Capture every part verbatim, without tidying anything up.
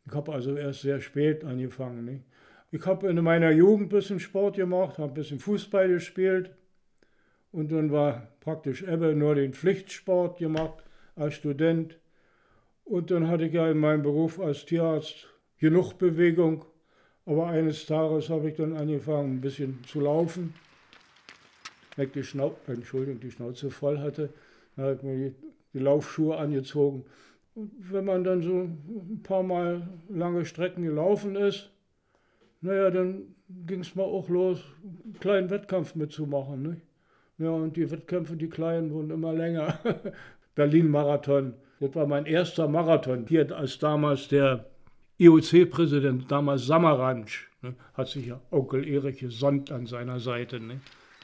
Ich habe also erst sehr spät angefangen. Nicht? Ich habe in meiner Jugend ein bisschen Sport gemacht, habe ein bisschen Fußball gespielt und dann war praktisch eben nur den Pflichtsport gemacht als Student. Und dann hatte ich ja in meinem Beruf als Tierarzt genug Bewegung, aber eines Tages habe ich dann angefangen, ein bisschen zu laufen. Wenn ich die, Schnau Entschuldigung, die Schnauze voll hatte, dann habe ich mir die, die Laufschuhe angezogen. Und wenn man dann so ein paar Mal lange Strecken gelaufen ist, naja, dann ging es mal auch los, einen kleinen Wettkampf mitzumachen. Nicht? Ja, und die Wettkämpfe, die kleinen, wurden immer länger. Berlin-Marathon, das war mein erster Marathon. Hier als damals der I O C-Präsident, damals Samaranch, ne, hat sich ja Onkel Erich gesonnt an seiner Seite. Ne?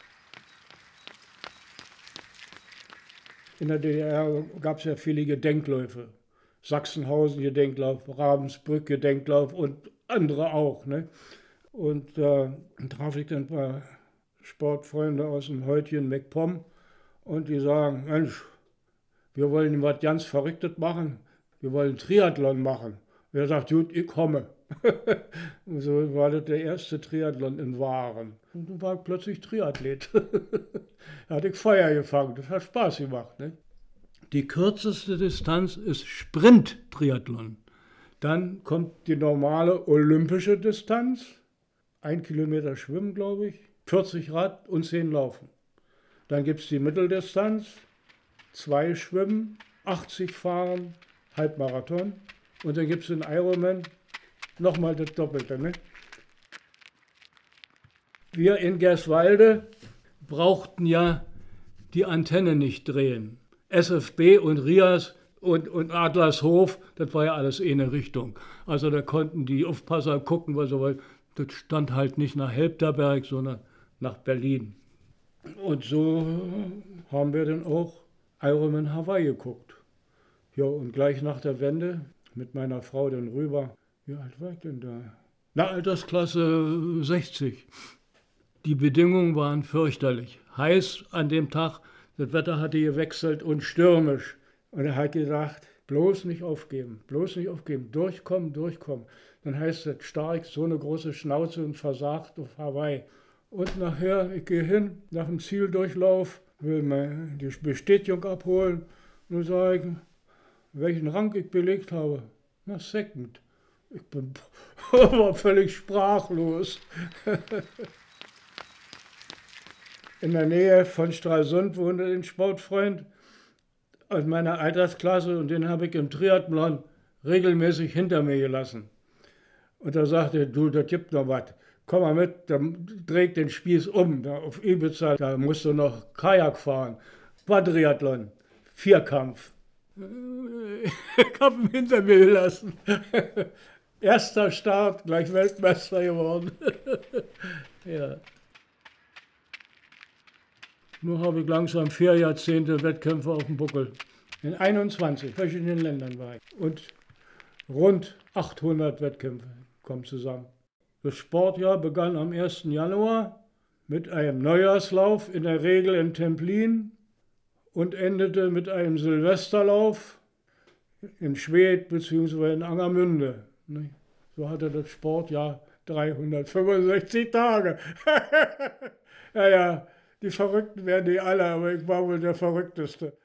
In der D D R gab es ja viele Gedenkläufe. Sachsenhausen-Gedenklauf, Ravensbrück-Gedenklauf und andere auch. Ne? Und äh, dann traf ich dann ein paar Sportfreunde aus dem Häutchen MacPom und die sagen, Mensch, wir wollen was ganz Verrücktes machen, wir wollen Triathlon machen. Und er sagt, gut, ich komme. Und so war das der erste Triathlon in Waren. Und dann war ich plötzlich Triathlet. Da hatte ich Feuer gefangen, das hat Spaß gemacht. Ne? Die kürzeste Distanz ist Sprint-Triathlon. Dann kommt die normale olympische Distanz, ein Kilometer Schwimmen, glaube ich, vierzig Rad und zehn Laufen. Dann gibt es die Mitteldistanz, zwei Schwimmen, achtzig Fahren, Halbmarathon. Und dann gibt es den Ironman, nochmal das Doppelte. Ne? Wir in Gerswalde brauchten ja die Antenne nicht drehen. S F B und Rias und, und Adlershof, das war ja alles eine Richtung. Also da konnten die Aufpasser gucken, weil so weit, das stand halt nicht nach Helpterberg, sondern nach Berlin. Und so haben wir dann auch Ironman Hawaii geguckt. Ja, und gleich nach der Wende mit meiner Frau dann rüber. Wie alt war ich denn da? Na, Altersklasse sechzig. Die Bedingungen waren fürchterlich. Heiß an dem Tag, das Wetter hatte gewechselt und stürmisch. Und er hat gedacht, bloß nicht aufgeben, bloß nicht aufgeben, durchkommen, durchkommen. Dann heißt es, Stark, so eine große Schnauze und versagt auf Hawaii. Und nachher, ich gehe hin, nach dem Zieldurchlauf, will mir die Bestätigung abholen und sage ich, welchen Rang ich belegt habe. Na, Second. Ich bin war völlig sprachlos. In der Nähe von Stralsund wohnte ein Sportfreund aus meiner Altersklasse und den habe ich im Triathlon regelmäßig hinter mir gelassen. Und da sagte er, du, das gibt noch was. Komm mal mit, dann dreh den Spieß um. Da auf Ibiza, da musst du noch Kajak fahren. Quadriathlon, Vierkampf. Ich habe ihn hinter mir gelassen. Erster Start, gleich Weltmeister geworden. Ja. Nur habe ich langsam vier Jahrzehnte Wettkämpfe auf dem Buckel. In einundzwanzig verschiedenen Ländern war ich. Und rund achthundert Wettkämpfe kommen zusammen. Das Sportjahr begann am ersten Januar mit einem Neujahrslauf, in der Regel in Templin, und endete mit einem Silvesterlauf in Schwedt bzw. in Angermünde. So hatte das Sportjahr dreihundertfünfundsechzig Tage. Ja, ja, die Verrückten werden die alle, aber ich war wohl der Verrückteste.